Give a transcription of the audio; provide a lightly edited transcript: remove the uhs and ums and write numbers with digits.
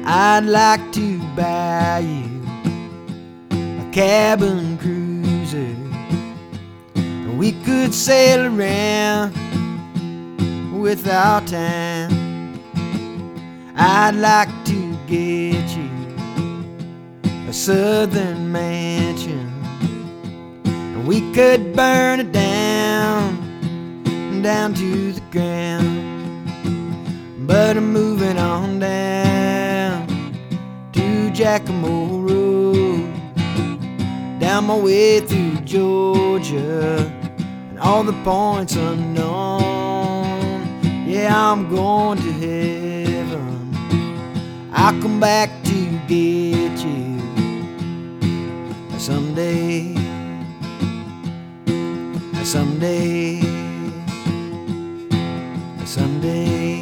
I'd like to buy you a cabin cruiser. We could sail around without time. I'd like to get you a southern mansion, and we could burn it down to the ground. But I'm moving on down to Giacomo Road, down my way through Georgia, and all the points unknown. Yeah, I'm going to heaven. I'll come back to get you someday, someday, someday.